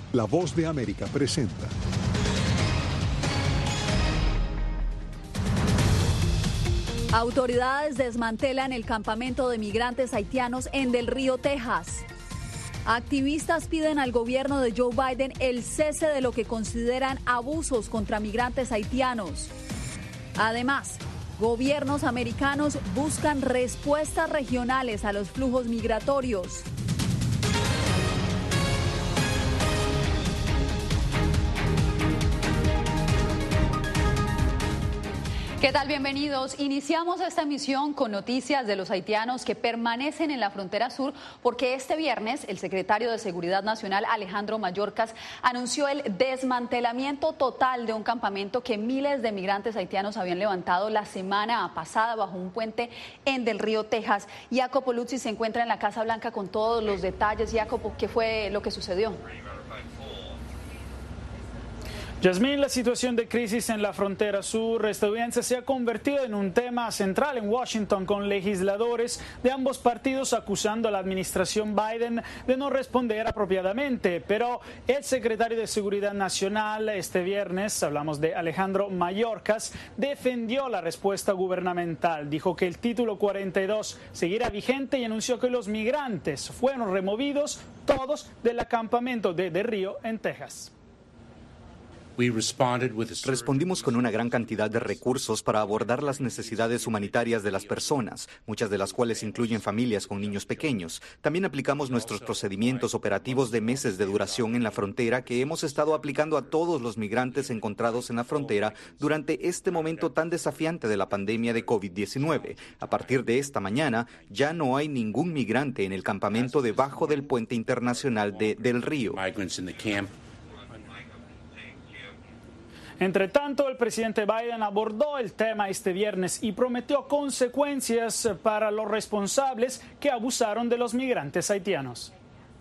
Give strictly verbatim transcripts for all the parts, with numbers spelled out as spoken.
La Voz de América presenta. Autoridades desmantelan el campamento de migrantes haitianos en Del Río, Texas. Activistas piden al gobierno de Joe Biden el cese de lo que consideran abusos contra migrantes haitianos. Además, gobiernos americanos buscan respuestas regionales a los flujos migratorios. ¿Qué tal? Bienvenidos. Iniciamos esta emisión con noticias de los haitianos que permanecen en la frontera sur porque este viernes el secretario de Seguridad Nacional, Alejandro Mayorkas, anunció el desmantelamiento total de un campamento que miles de migrantes haitianos habían levantado la semana pasada bajo un puente en Del Río, Texas. Jacopo Luzzi se encuentra en la Casa Blanca con todos los detalles. Jacopo, ¿qué fue lo que sucedió? Yasmín, la situación de crisis en la frontera sur estadounidense se ha convertido en un tema central en Washington, con legisladores de ambos partidos acusando a la administración Biden de no responder apropiadamente. Pero el secretario de Seguridad Nacional este viernes, hablamos de Alejandro Mayorkas, defendió la respuesta gubernamental. Dijo que el título cuarenta y dos seguirá vigente y anunció que los migrantes fueron removidos todos del campamento de Del Río en Texas. Respondimos con una gran cantidad de recursos para abordar las necesidades humanitarias de las personas, muchas de las cuales incluyen familias con niños pequeños. También aplicamos nuestros procedimientos operativos de meses de duración en la frontera que hemos estado aplicando a todos los migrantes encontrados en la frontera durante este momento tan desafiante de la pandemia de COVID diecinueve. A partir de esta mañana, ya no hay ningún migrante en el campamento debajo del puente internacional de Del Río. Entre tanto, el presidente Biden abordó el tema este viernes y prometió consecuencias para los responsables que abusaron de los migrantes haitianos.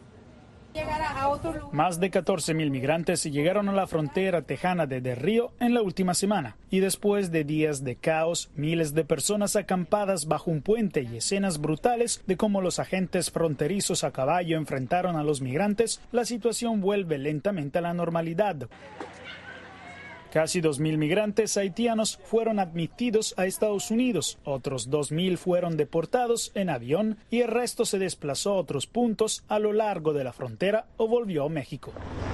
Más de catorce mil migrantes llegaron a la frontera tejana de Del Río en la última semana. Y después de días de caos, miles de personas acampadas bajo un puente y escenas brutales de cómo los agentes fronterizos a caballo enfrentaron a los migrantes, la situación vuelve lentamente a la normalidad. Casi dos mil migrantes haitianos fueron admitidos a Estados Unidos, otros dos mil fueron deportados en avión y el resto se desplazó a otros puntos a lo largo de la frontera o volvió a México.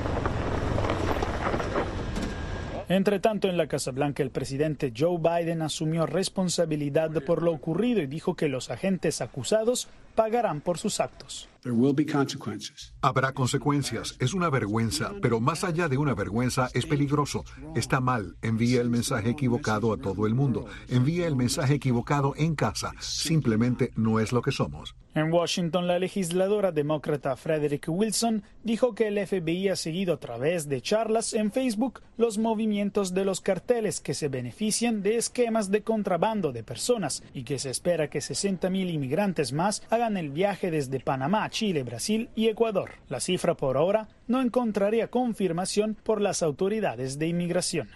Entre tanto, en la Casa Blanca, el presidente Joe Biden asumió responsabilidad por lo ocurrido y dijo que los agentes acusados pagarán por sus actos. Habrá consecuencias. Es una vergüenza, pero más allá de una vergüenza, es peligroso. Está mal. Envía el mensaje equivocado a todo el mundo. Envía el mensaje equivocado en casa. Simplemente no es lo que somos. En Washington, la legisladora demócrata Frederick Wilson dijo que el F B I ha seguido a través de charlas en Facebook los movimientos de los carteles que se benefician de esquemas de contrabando de personas y que se espera que sesenta mil inmigrantes más hagan el viaje desde Panamá, Chile, Brasil y Ecuador. La cifra por ahora no encontraría confirmación por las autoridades de inmigración.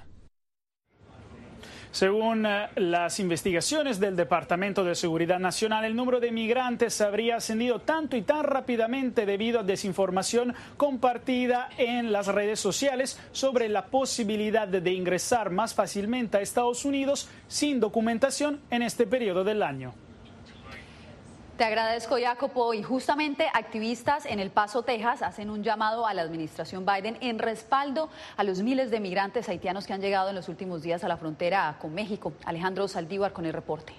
Según uh, las investigaciones del Departamento de Seguridad Nacional, el número de migrantes habría ascendido tanto y tan rápidamente debido a desinformación compartida en las redes sociales sobre la posibilidad de ingresar más fácilmente a Estados Unidos sin documentación en este periodo del año. Te agradezco, Jacopo. Y justamente activistas en El Paso, Texas, hacen un llamado a la administración Biden en respaldo a los miles de migrantes haitianos que han llegado en los últimos días a la frontera con México. Alejandro Saldívar con el reporte.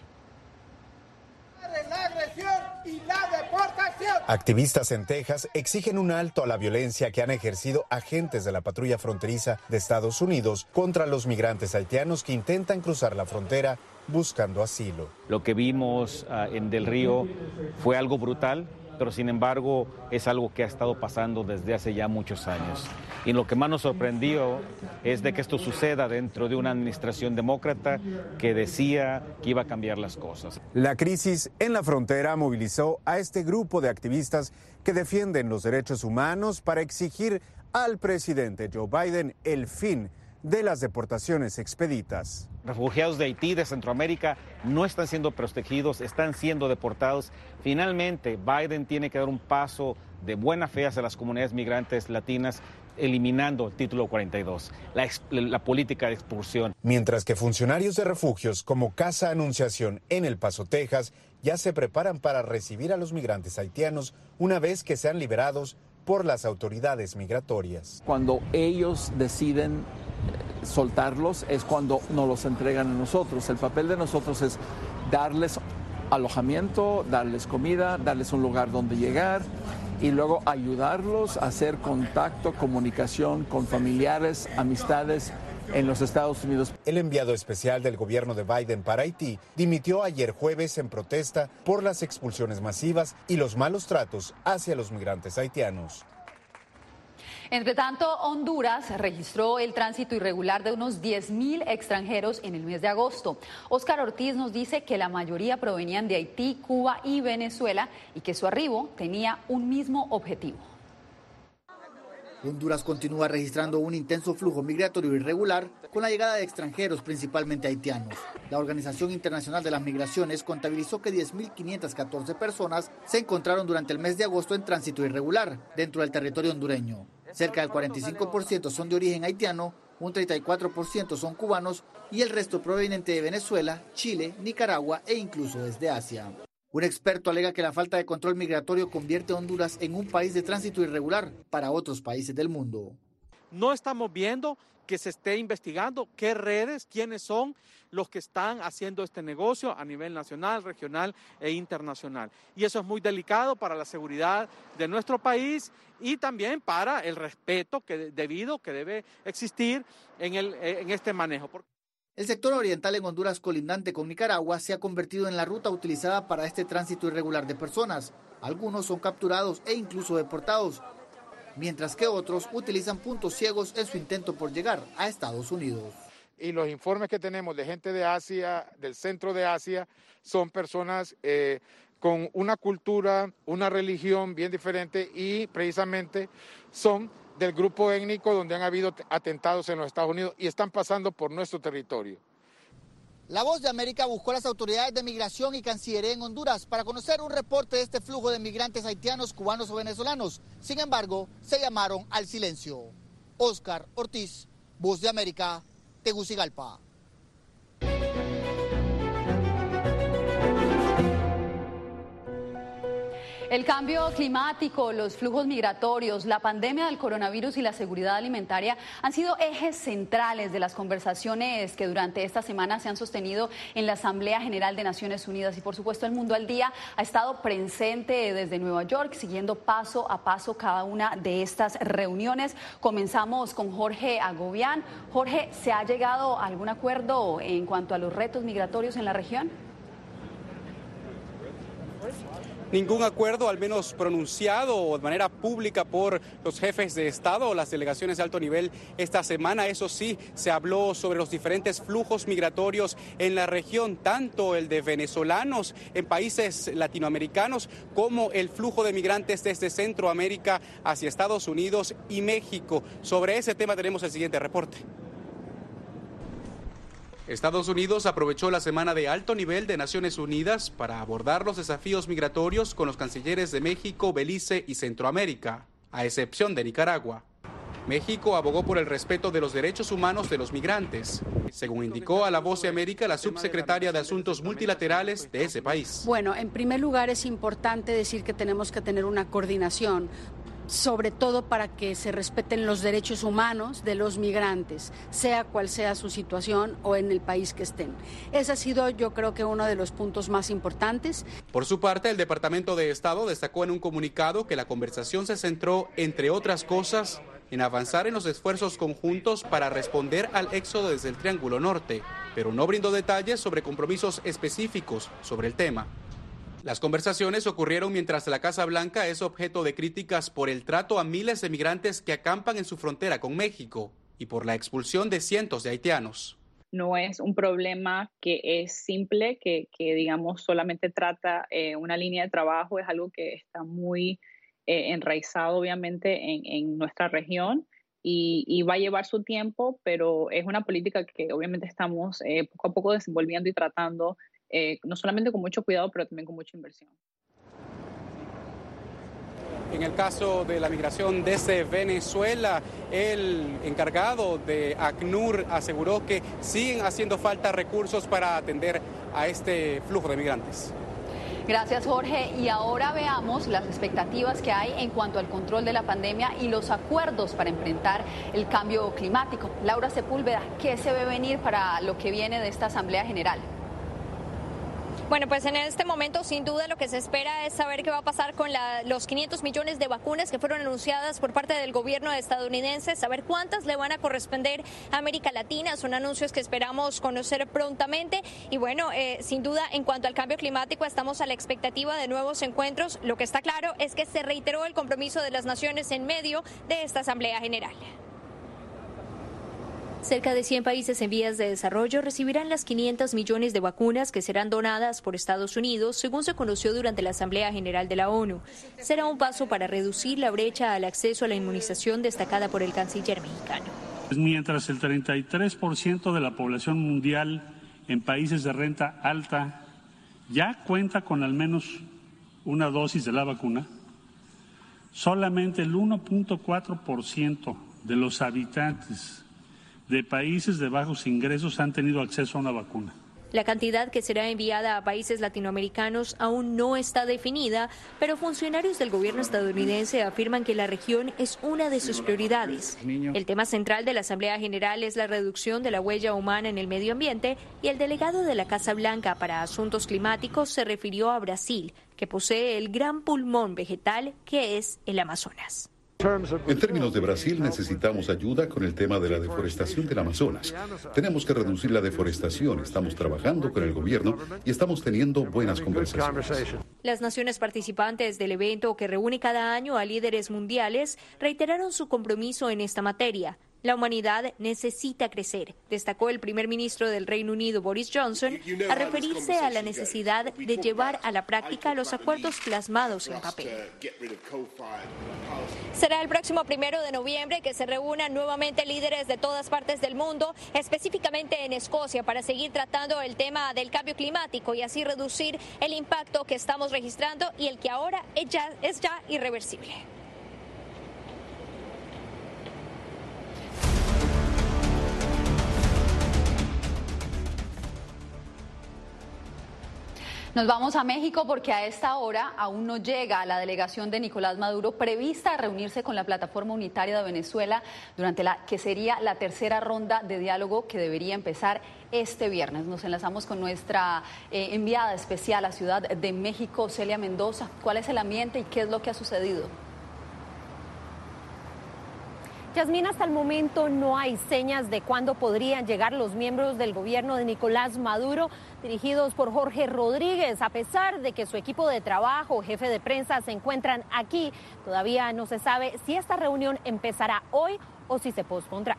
La agresión y la deportación. Activistas en Texas exigen un alto a la violencia que han ejercido agentes de la patrulla fronteriza de Estados Unidos contra los migrantes haitianos que intentan cruzar la frontera buscando asilo. Lo que vimos uh, en Del Río fue algo brutal, pero sin embargo es algo que ha estado pasando desde hace ya muchos años. Y lo que más nos sorprendió es de que esto suceda dentro de una administración demócrata que decía que iba a cambiar las cosas. La crisis en la frontera movilizó a este grupo de activistas que defienden los derechos humanos para exigir al presidente Joe Biden el fin de las deportaciones expeditas. Refugiados de Haití, de Centroamérica, no están siendo protegidos, están siendo deportados. Finalmente, Biden tiene que dar un paso de buena fe hacia las comunidades migrantes latinas eliminando el título cuarenta y dos, la, la política de expulsión. Mientras que funcionarios de refugios como Casa Anunciación en El Paso, Texas, ya se preparan para recibir a los migrantes haitianos una vez que sean liberados por las autoridades migratorias. Cuando ellos deciden soltarlos es cuando nos los entregan a nosotros. El papel de nosotros es darles alojamiento, darles comida, darles un lugar donde llegar y luego ayudarlos a hacer contacto, comunicación con familiares, amistades en los Estados Unidos. El enviado especial del gobierno de Biden para Haití dimitió ayer jueves en protesta por las expulsiones masivas y los malos tratos hacia los migrantes haitianos. Entre tanto, Honduras registró el tránsito irregular de unos diez mil extranjeros en el mes de agosto. Óscar Ortiz nos dice que la mayoría provenían de Haití, Cuba y Venezuela y que su arribo tenía un mismo objetivo. Honduras continúa registrando un intenso flujo migratorio irregular con la llegada de extranjeros, principalmente haitianos. La Organización Internacional de las Migraciones contabilizó que diez mil quinientas catorce personas se encontraron durante el mes de agosto en tránsito irregular dentro del territorio hondureño. Cerca del cuarenta y cinco por ciento son de origen haitiano, un treinta y cuatro por ciento son cubanos y el resto proveniente de Venezuela, Chile, Nicaragua e incluso desde Asia. Un experto alega que la falta de control migratorio convierte a Honduras en un país de tránsito irregular para otros países del mundo. No estamos viendo que se esté investigando qué redes, quiénes son los que están haciendo este negocio a nivel nacional, regional e internacional. Y eso es muy delicado para la seguridad de nuestro país y también para el respeto que debido que debe existir en, el, en este manejo. El sector oriental en Honduras, colindante con Nicaragua, se ha convertido en la ruta utilizada para este tránsito irregular de personas. Algunos son capturados e incluso deportados, mientras que otros utilizan puntos ciegos en su intento por llegar a Estados Unidos. Y los informes que tenemos de gente de Asia, del centro de Asia, son personas eh, con una cultura, una religión bien diferente y precisamente son del grupo étnico donde han habido atentados en los Estados Unidos y están pasando por nuestro territorio. La Voz de América buscó a las autoridades de migración y Cancillería en Honduras para conocer un reporte de este flujo de migrantes haitianos, cubanos o venezolanos. Sin embargo, se llamaron al silencio. Óscar Ortiz, Voz de América, Tegucigalpa. El cambio climático, los flujos migratorios, la pandemia del coronavirus y la seguridad alimentaria han sido ejes centrales de las conversaciones que durante esta semana se han sostenido en la Asamblea General de Naciones Unidas. Y por supuesto el Mundo al Día ha estado presente desde Nueva York, siguiendo paso a paso cada una de estas reuniones. Comenzamos con Jorge Agobián. Jorge, ¿se ha llegado a algún acuerdo en cuanto a los retos migratorios en la región? Ningún acuerdo, al menos pronunciado o de manera pública por los jefes de Estado o las delegaciones de alto nivel esta semana. Eso sí, se habló sobre los diferentes flujos migratorios en la región, tanto el de venezolanos en países latinoamericanos como el flujo de migrantes desde Centroamérica hacia Estados Unidos y México. Sobre ese tema tenemos el siguiente reporte. Estados Unidos aprovechó la semana de alto nivel de Naciones Unidas para abordar los desafíos migratorios con los cancilleres de México, Belice y Centroamérica, a excepción de Nicaragua. México abogó por el respeto de los derechos humanos de los migrantes, según indicó a La Voz de América la subsecretaria de Asuntos Multilaterales de ese país. Bueno, en primer lugar es importante decir que tenemos que tener una coordinación, sobre todo para que se respeten los derechos humanos de los migrantes, sea cual sea su situación o en el país que estén. Ese ha sido, yo creo que uno de los puntos más importantes. Por su parte, el Departamento de Estado destacó en un comunicado que la conversación se centró, entre otras cosas, en avanzar en los esfuerzos conjuntos para responder al éxodo desde el Triángulo Norte, pero no brindó detalles sobre compromisos específicos sobre el tema. Las conversaciones ocurrieron mientras la Casa Blanca es objeto de críticas por el trato a miles de migrantes que acampan en su frontera con México y por la expulsión de cientos de haitianos. No es un problema que es simple, que, que digamos solamente trata eh, una línea de trabajo, es algo que está muy eh, enraizado obviamente en, en nuestra región y, y va a llevar su tiempo, pero es una política que obviamente estamos eh, poco a poco desenvolviendo y tratando Eh, no solamente con mucho cuidado, pero también con mucha inversión. En el caso de la migración desde Venezuela, el encargado de ACNUR aseguró que siguen haciendo falta recursos para atender a este flujo de migrantes. Gracias, Jorge. Y ahora veamos las expectativas que hay en cuanto al control de la pandemia y los acuerdos para enfrentar el cambio climático. Laura Sepúlveda, ¿qué se ve venir para lo que viene de esta Asamblea General? Bueno, pues en este momento sin duda lo que se espera es saber qué va a pasar con la, los quinientos millones de vacunas que fueron anunciadas por parte del gobierno estadounidense, saber cuántas le van a corresponder a América Latina. Son anuncios que esperamos conocer prontamente y bueno, eh, sin duda en cuanto al cambio climático estamos a la expectativa de nuevos encuentros. Lo que está claro es que se reiteró el compromiso de las naciones en medio de esta Asamblea General. Cerca de cien países en vías de desarrollo recibirán las quinientos millones de vacunas que serán donadas por Estados Unidos, según se conoció durante la Asamblea General de la ONU. Será un paso para reducir la brecha al acceso a la inmunización destacada por el canciller mexicano. Mientras el treinta y tres por ciento de la población mundial en países de renta alta ya cuenta con al menos una dosis de la vacuna, solamente el uno punto cuatro por ciento de los habitantes de países de bajos ingresos han tenido acceso a una vacuna. La cantidad que será enviada a países latinoamericanos aún no está definida, pero funcionarios del gobierno estadounidense afirman que la región es una de sus prioridades. El tema central de la Asamblea General es la reducción de la huella humana en el medio ambiente y el delegado de la Casa Blanca para Asuntos Climáticos se refirió a Brasil, que posee el gran pulmón vegetal que es el Amazonas. En términos de Brasil, necesitamos ayuda con el tema de la deforestación del Amazonas. Tenemos que reducir la deforestación. Estamos trabajando con el gobierno y estamos teniendo buenas conversaciones. Las naciones participantes del evento, que reúne cada año a líderes mundiales, reiteraron su compromiso en esta materia. La humanidad necesita crecer, destacó el primer ministro del Reino Unido, Boris Johnson, a referirse a la necesidad de llevar a la práctica los acuerdos plasmados en papel. Será el próximo primero de noviembre que se reúnan nuevamente líderes de todas partes del mundo, específicamente en Escocia, para seguir tratando el tema del cambio climático y así reducir el impacto que estamos registrando y el que ahora es ya, es ya irreversible. Nos vamos a México porque a esta hora aún no llega la delegación de Nicolás Maduro prevista a reunirse con la Plataforma Unitaria de Venezuela durante la que sería la tercera ronda de diálogo que debería empezar este viernes. Nos enlazamos con nuestra eh, enviada especial a Ciudad de México, Celia Mendoza. ¿Cuál es el ambiente y qué es lo que ha sucedido? Yasmín, hasta el momento no hay señas de cuándo podrían llegar los miembros del gobierno de Nicolás Maduro, dirigidos por Jorge Rodríguez. A pesar de que su equipo de trabajo, jefe de prensa, se encuentran aquí, todavía no se sabe si esta reunión empezará hoy o si se pospondrá.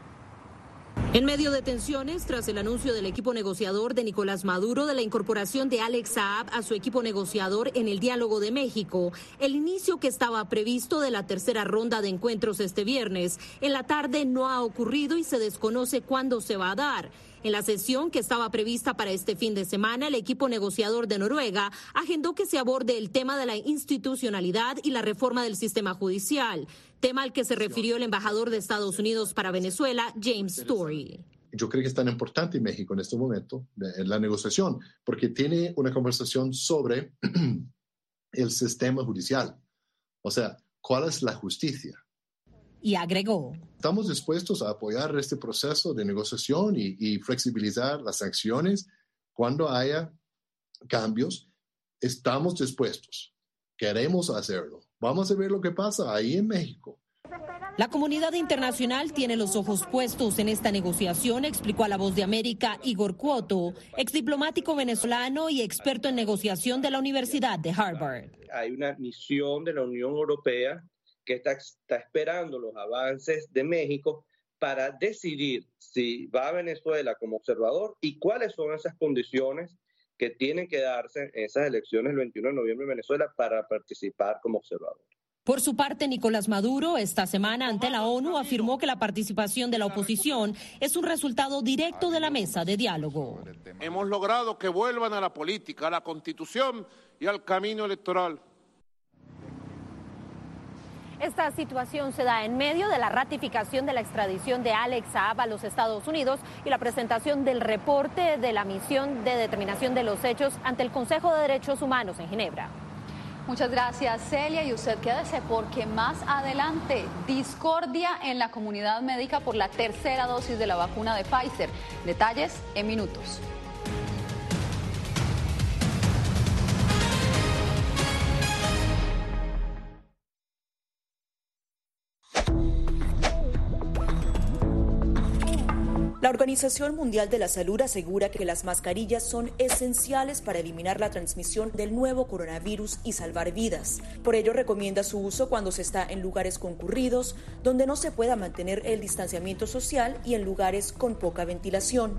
En medio de tensiones, tras el anuncio del equipo negociador de Nicolás Maduro de la incorporación de Alex Saab a su equipo negociador en el Diálogo de México, el inicio que estaba previsto de la tercera ronda de encuentros este viernes en la tarde no ha ocurrido y se desconoce cuándo se va a dar. En la sesión que estaba prevista para este fin de semana, el equipo negociador de Noruega agendó que se aborde el tema de la institucionalidad y la reforma del sistema judicial, tema al que se refirió el embajador de Estados Unidos para Venezuela, James Story. Yo creo que es tan importante en México en este momento la negociación, porque tiene una conversación sobre el sistema judicial. O sea, ¿cuál es la justicia? Y agregó: estamos dispuestos a apoyar este proceso de negociación y, y flexibilizar las sanciones cuando haya cambios. Estamos dispuestos, queremos hacerlo. Vamos a ver lo que pasa ahí en México. La comunidad internacional tiene los ojos puestos en esta negociación, explicó a La Voz de América Igor Cuoto, exdiplomático venezolano y experto en negociación de la Universidad de Harvard. Hay una misión de la Unión Europea que está, está esperando los avances de México para decidir si va a Venezuela como observador y cuáles son esas condiciones que tienen que darse en esas elecciones el veintiuno de noviembre en Venezuela para participar como observador. Por su parte, Nicolás Maduro esta semana ante la ONU afirmó que la participación de la oposición es un resultado directo de la mesa de diálogo. Hemos logrado que vuelvan a la política, a la Constitución y al camino electoral. Esta situación se da en medio de la ratificación de la extradición de Alex Saab a los Estados Unidos y la presentación del reporte de la misión de determinación de los hechos ante el Consejo de Derechos Humanos en Ginebra. Muchas gracias, Celia, y usted quédese porque más adelante, discordia en la comunidad médica por la tercera dosis de la vacuna de Pfizer. Detalles en minutos. La Organización Mundial de la Salud asegura que las mascarillas son esenciales para eliminar la transmisión del nuevo coronavirus y salvar vidas. Por ello, recomienda su uso cuando se está en lugares concurridos, donde no se pueda mantener el distanciamiento social y en lugares con poca ventilación.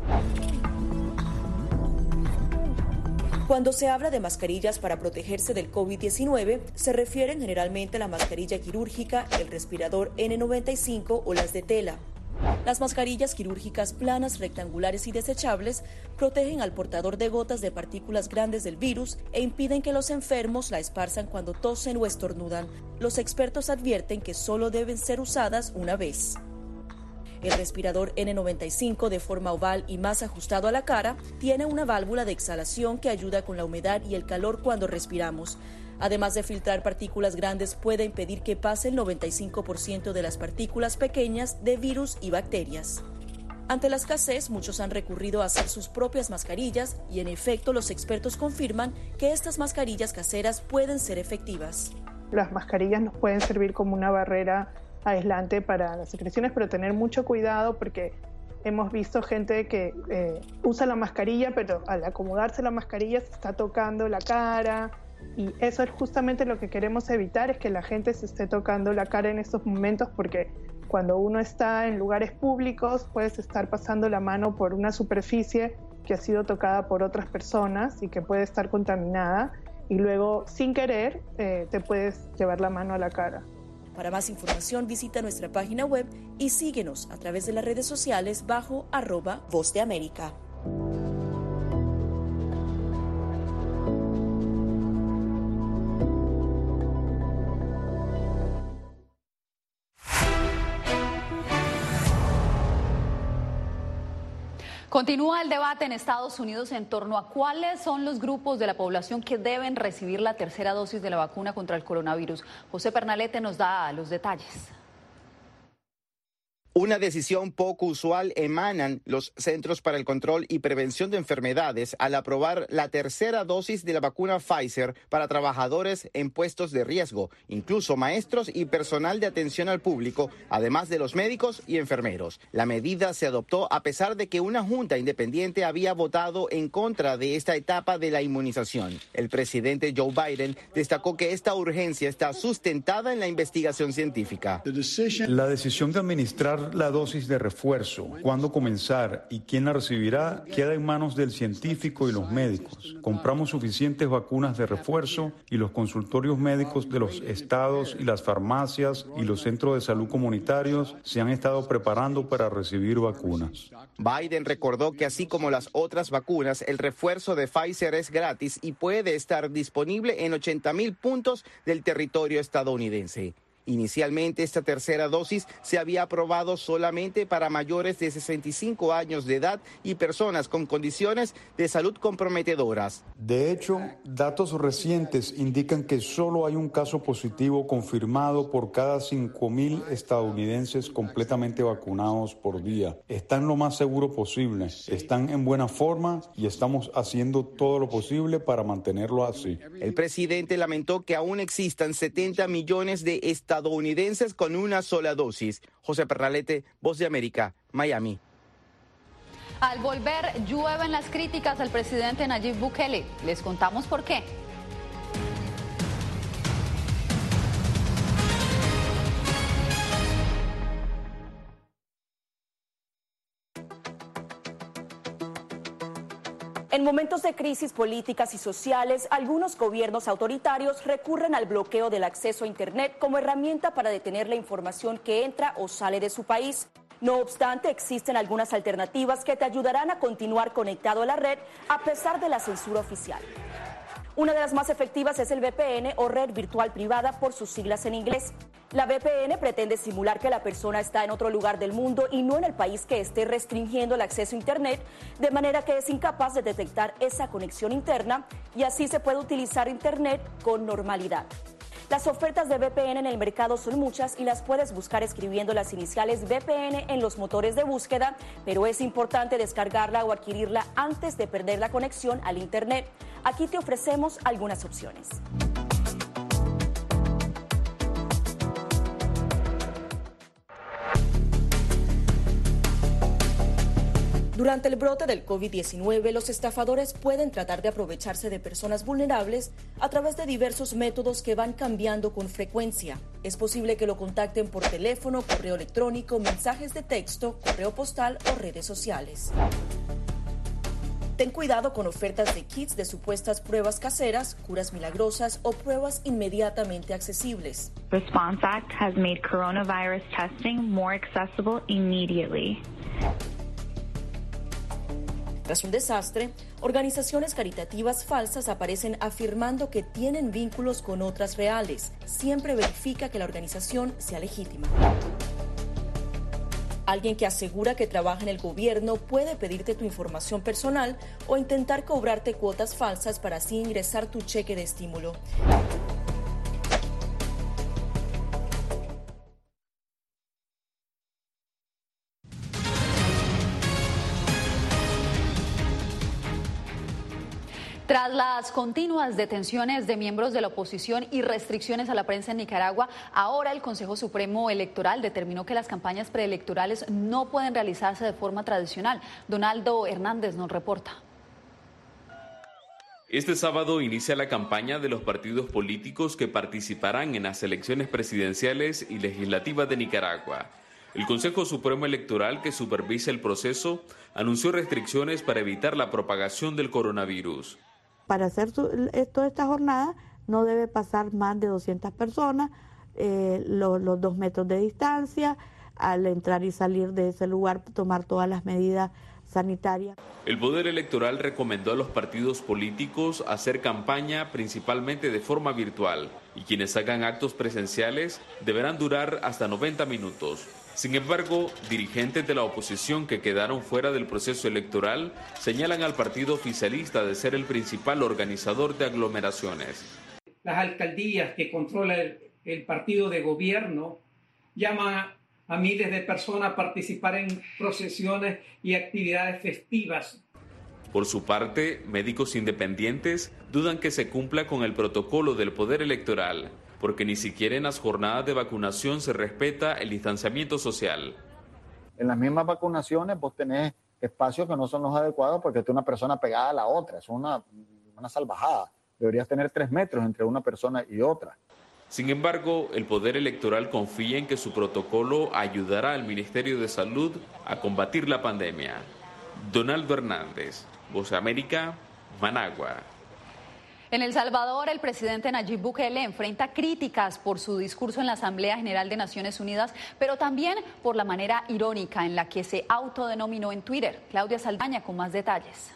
Cuando se habla de mascarillas para protegerse del COVID diecinueve, se refieren generalmente a la mascarilla quirúrgica, el respirador ene noventa y cinco o las de tela. Las mascarillas quirúrgicas planas, rectangulares y desechables protegen al portador de gotas de partículas grandes del virus e impiden que los enfermos la esparzan cuando tosen o estornudan. Los expertos advierten que solo deben ser usadas una vez. El respirador ene noventa y cinco, de forma oval y más ajustado a la cara, tiene una válvula de exhalación que ayuda con la humedad y el calor cuando respiramos. Además de filtrar partículas grandes, puede impedir que pase el noventa y cinco por ciento de las partículas pequeñas de virus y bacterias. Ante la escasez, muchos han recurrido a hacer sus propias mascarillas y, en efecto, los expertos confirman que estas mascarillas caseras pueden ser efectivas. Las mascarillas nos pueden servir como una barrera aislante para las secreciones, pero tener mucho cuidado porque hemos visto gente que eh, usa la mascarilla, pero al acomodarse la mascarilla se está tocando la cara. Y eso es justamente lo que queremos evitar, es que la gente se esté tocando la cara en estos momentos, porque cuando uno está en lugares públicos puedes estar pasando la mano por una superficie que ha sido tocada por otras personas y que puede estar contaminada y luego sin querer eh, te puedes llevar la mano a la cara. Para más información visita nuestra página web y síguenos a través de las redes sociales bajo arroba Voz de América. Continúa el debate en Estados Unidos en torno a cuáles son los grupos de la población que deben recibir la tercera dosis de la vacuna contra el coronavirus. José Pernalete nos da los detalles. Una decisión poco usual emanan los Centros para el Control y Prevención de Enfermedades al aprobar la tercera dosis de la vacuna Pfizer para trabajadores en puestos de riesgo, incluso maestros y personal de atención al público, además de los médicos y enfermeros. La medida se adoptó a pesar de que una junta independiente había votado en contra de esta etapa de la inmunización. El presidente Joe Biden destacó que esta urgencia está sustentada en la investigación científica. La decisión de administrar la dosis de refuerzo, cuándo comenzar y quién la recibirá, queda en manos del científico y los médicos. Compramos suficientes vacunas de refuerzo y los consultorios médicos de los estados y las farmacias y los centros de salud comunitarios se han estado preparando para recibir vacunas. Biden recordó que así como las otras vacunas, el refuerzo de Pfizer es gratis y puede estar disponible en ochenta mil puntos del territorio estadounidense. Inicialmente, esta tercera dosis se había aprobado solamente para mayores de sesenta y cinco años de edad y personas con condiciones de salud comprometedoras. De hecho, datos recientes indican que solo hay un caso positivo confirmado por cada cinco mil estadounidenses completamente vacunados por día. Están lo más seguro posible, están en buena forma y estamos haciendo todo lo posible para mantenerlo así. El presidente lamentó que aún existan setenta millones de estadounidenses estadounidenses con una sola dosis. José Pernalete, Voz de América, Miami. Al volver, llueven las críticas al presidente Nayib Bukele. Les contamos por qué. En momentos de crisis políticas y sociales, algunos gobiernos autoritarios recurren al bloqueo del acceso a Internet como herramienta para detener la información que entra o sale de su país. No obstante, existen algunas alternativas que te ayudarán a continuar conectado a la red a pesar de la censura oficial. Una de las más efectivas es el V P N o red virtual privada por sus siglas en inglés. La V P N pretende simular que la persona está en otro lugar del mundo y no en el país que esté restringiendo el acceso a Internet, de manera que es incapaz de detectar esa conexión interna y así se puede utilizar Internet con normalidad. Las ofertas de V P N en el mercado son muchas y las puedes buscar escribiendo las iniciales V P N en los motores de búsqueda, pero es importante descargarla o adquirirla antes de perder la conexión al Internet. Aquí te ofrecemos algunas opciones. Durante el brote del COVID diecinueve, los estafadores pueden tratar de aprovecharse de personas vulnerables a través de diversos métodos que van cambiando con frecuencia. Es posible que lo contacten por teléfono, correo electrónico, mensajes de texto, correo postal o redes sociales. Ten cuidado con ofertas de kits de supuestas pruebas caseras, curas milagrosas o pruebas inmediatamente accesibles. Response Act has made coronavirus testing more accessible immediately. Tras un desastre, organizaciones caritativas falsas aparecen afirmando que tienen vínculos con otras reales. Siempre verifica que la organización sea legítima. Alguien que asegura que trabaja en el gobierno puede pedirte tu información personal o intentar cobrarte cuotas falsas para así ingresar tu cheque de estímulo. Tras las continuas detenciones de miembros de la oposición y restricciones a la prensa en Nicaragua, ahora el Consejo Supremo Electoral determinó que las campañas preelectorales no pueden realizarse de forma tradicional. Donaldo Hernández nos reporta. Este sábado inicia la campaña de los partidos políticos que participarán en las elecciones presidenciales y legislativas de Nicaragua. El Consejo Supremo Electoral, que supervisa el proceso, anunció restricciones para evitar la propagación del coronavirus. Para hacer toda esta jornada no debe pasar más de doscientas personas, eh, los, los dos metros de distancia, al entrar y salir de ese lugar tomar todas las medidas sanitarias. El Poder Electoral recomendó a los partidos políticos hacer campaña principalmente de forma virtual y quienes hagan actos presenciales deberán durar hasta noventa minutos. Sin embargo, dirigentes de la oposición que quedaron fuera del proceso electoral señalan al partido oficialista de ser el principal organizador de aglomeraciones. Las alcaldías que controla el, el partido de gobierno llaman a, a miles de personas a participar en procesiones y actividades festivas. Por su parte, médicos independientes dudan que se cumpla con el protocolo del Poder Electoral, porque ni siquiera en las jornadas de vacunación se respeta el distanciamiento social. En las mismas vacunaciones vos tenés espacios que no son los adecuados porque está una persona pegada a la otra, es una, una salvajada. Deberías tener tres metros entre una persona y otra. Sin embargo, el Poder Electoral confía en que su protocolo ayudará al Ministerio de Salud a combatir la pandemia. Donaldo Hernández, Voz de América, Managua. En El Salvador, el presidente Nayib Bukele enfrenta críticas por su discurso en la Asamblea General de Naciones Unidas, pero también por la manera irónica en la que se autodenominó en Twitter. Claudia Saldaña con más detalles.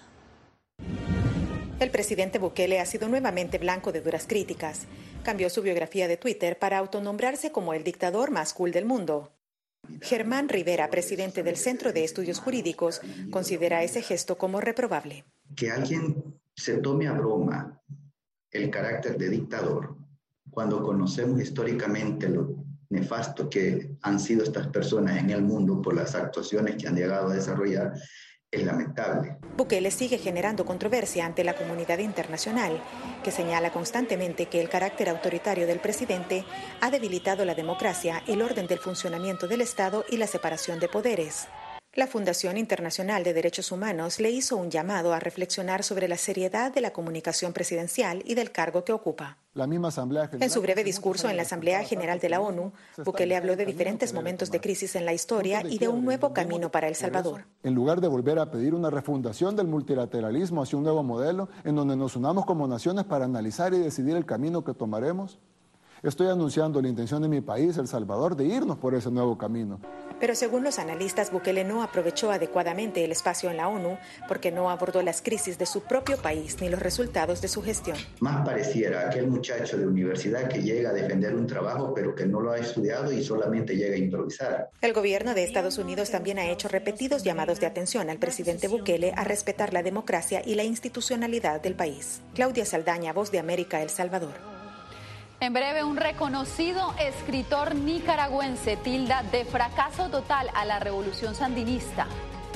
El presidente Bukele ha sido nuevamente blanco de duras críticas. Cambió su biografía de Twitter para autonombrarse como el dictador más cool del mundo. Germán Rivera, presidente del Centro de Estudios Jurídicos, considera ese gesto como reprobable. Que alguien se tome a broma el carácter de dictador, cuando conocemos históricamente lo nefasto que han sido estas personas en el mundo por las actuaciones que han llegado a desarrollar, es lamentable. Bukele sigue generando controversia ante la comunidad internacional, que señala constantemente que el carácter autoritario del presidente ha debilitado la democracia, el orden del funcionamiento del Estado y la separación de poderes. La Fundación Internacional de Derechos Humanos le hizo un llamado a reflexionar sobre la seriedad de la comunicación presidencial y del cargo que ocupa. La misma Asamblea General... En su breve discurso en la Asamblea General de la ONU, Bukele habló de diferentes momentos de crisis en la historia y de un nuevo camino para El Salvador. En lugar de volver a pedir una refundación del multilateralismo hacia un nuevo modelo, en donde nos unamos como naciones para analizar y decidir el camino que tomaremos, estoy anunciando la intención de mi país, El Salvador, de irnos por ese nuevo camino. Pero según los analistas, Bukele no aprovechó adecuadamente el espacio en la ONU porque no abordó las crisis de su propio país ni los resultados de su gestión. Más pareciera aquel muchacho de universidad que llega a defender un trabajo pero que no lo ha estudiado y solamente llega a improvisar. El gobierno de Estados Unidos también ha hecho repetidos llamados de atención al presidente Bukele a respetar la democracia y la institucionalidad del país. Claudia Saldaña, Voz de América, El Salvador. En breve, un reconocido escritor nicaragüense tilda de fracaso total a la revolución sandinista.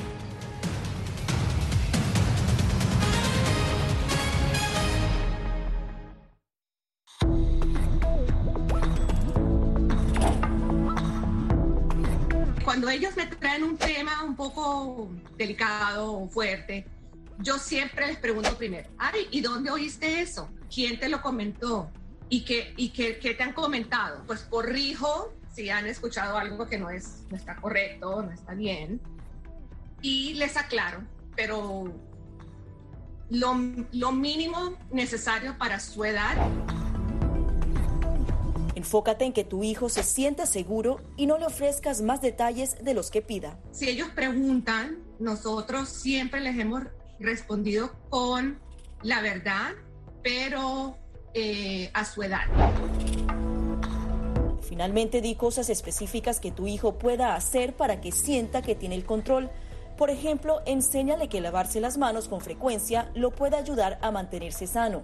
Cuando ellos me traen un tema un poco delicado o fuerte, yo siempre les pregunto primero, ay, ¿y dónde oíste eso? ¿Quién te lo comentó? ¿Y qué, y qué, qué te han comentado? Pues corrijo si han escuchado algo que no, es, no está correcto, no está bien, y les aclaro, pero lo, lo mínimo necesario para su edad. Enfócate en que tu hijo se sienta seguro y no le ofrezcas más detalles de los que pida. Si ellos preguntan, nosotros siempre les hemos respondido con la verdad, pero Eh, a su edad. Finalmente, di cosas específicas que tu hijo pueda hacer para que sienta que tiene el control. Por ejemplo, enséñale que lavarse las manos con frecuencia lo puede ayudar a mantenerse sano.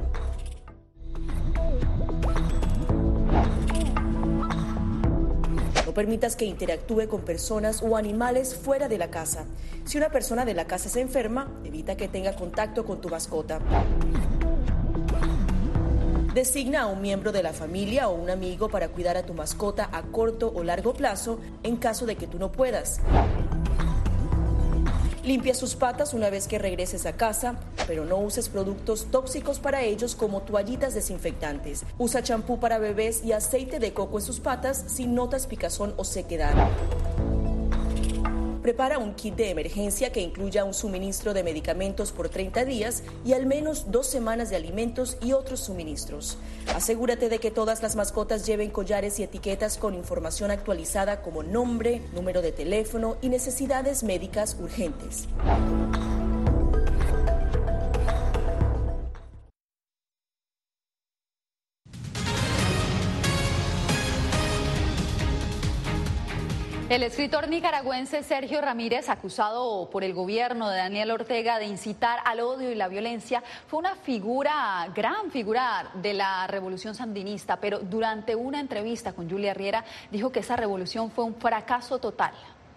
No permitas que interactúe con personas o animales fuera de la casa. Si una persona de la casa se enferma, evita que tenga contacto con tu mascota. Designa a un miembro de la familia o un amigo para cuidar a tu mascota a corto o largo plazo en caso de que tú no puedas. Limpia sus patas una vez que regreses a casa, pero no uses productos tóxicos para ellos como toallitas desinfectantes. Usa champú para bebés y aceite de coco en sus patas si notas picazón o sequedad. Prepara un kit de emergencia que incluya un suministro de medicamentos por treinta días y al menos dos semanas de alimentos y otros suministros. Asegúrate de que todas las mascotas lleven collares y etiquetas con información actualizada como nombre, número de teléfono y necesidades médicas urgentes. El escritor nicaragüense Sergio Ramírez, acusado por el gobierno de Daniel Ortega de incitar al odio y la violencia, fue una figura, gran figura de la revolución sandinista, pero durante una entrevista con Julia Riera dijo que esa revolución fue un fracaso total.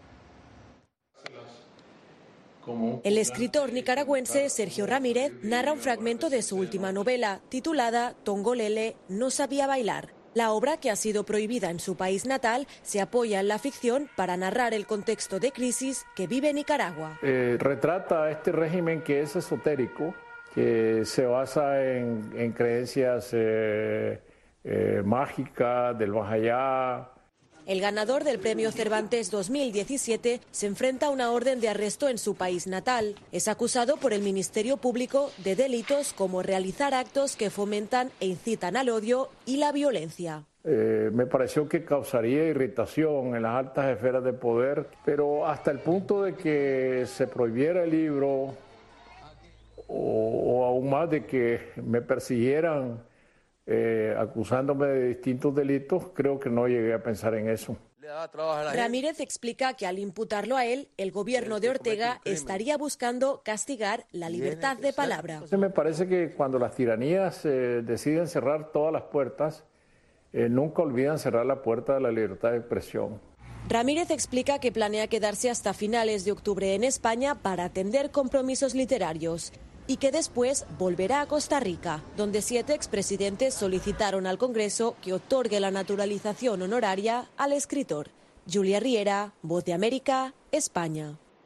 El escritor nicaragüense Sergio Ramírez narra un fragmento de su última novela, titulada Tongolele no sabía bailar. La obra, que ha sido prohibida en su país natal, se apoya en la ficción para narrar el contexto de crisis que vive Nicaragua. Eh, retrata este régimen que es esotérico, que se basa en, en creencias eh, eh, mágicas del más allá. El ganador del Premio Cervantes dos mil diecisiete se enfrenta a una orden de arresto en su país natal. Es acusado por el Ministerio Público de delitos como realizar actos que fomentan e incitan al odio y la violencia. Eh, me pareció que causaría irritación en las altas esferas de poder, pero hasta el punto de que se prohibiera el libro o, o aún más de que me persiguieran Eh, acusándome de distintos delitos, creo que no llegué a pensar en eso. Ramírez explica que al imputarlo a él, el gobierno de Ortega estaría buscando castigar la libertad de palabra. Entonces me parece que cuando las tiranías eh, deciden cerrar todas las puertas, eh, nunca olvidan cerrar la puerta de la libertad de expresión. Ramírez explica que planea quedarse hasta finales de octubre en España para atender compromisos literarios y que después volverá a Costa Rica, donde siete expresidentes solicitaron al Congreso que otorgue la naturalización honoraria al escritor. Julia Riera, Voz de América, España.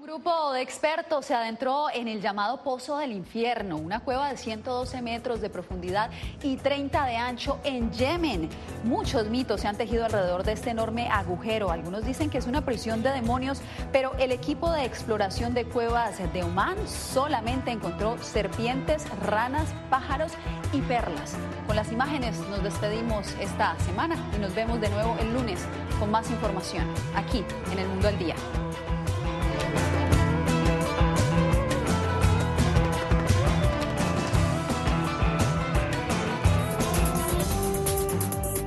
Un grupo de expertos se adentró en el llamado Pozo del Infierno, una cueva de ciento doce metros de profundidad y treinta de ancho en Yemen. Muchos mitos se han tejido alrededor de este enorme agujero. Algunos dicen que es una prisión de demonios, pero el equipo de exploración de cuevas de Omán solamente encontró serpientes, ranas, pájaros y perlas. Con las imágenes nos despedimos esta semana y nos vemos de nuevo el lunes con más información aquí en El Mundo al Día.